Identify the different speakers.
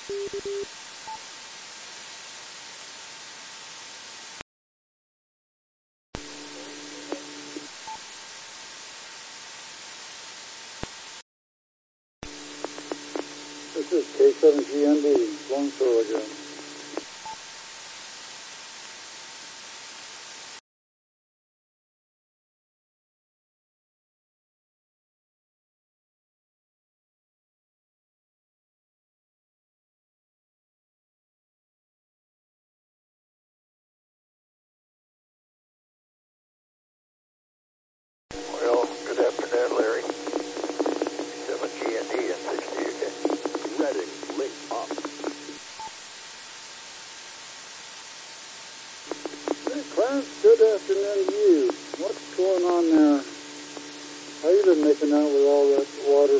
Speaker 1: This is K7GND, Longshore again.
Speaker 2: Well, good afternoon, Larry. 7GND and 60 again.
Speaker 3: Ready, link up.
Speaker 1: Hey, Clarence, good afternoon to you. What's going on there? How you been making out with all that water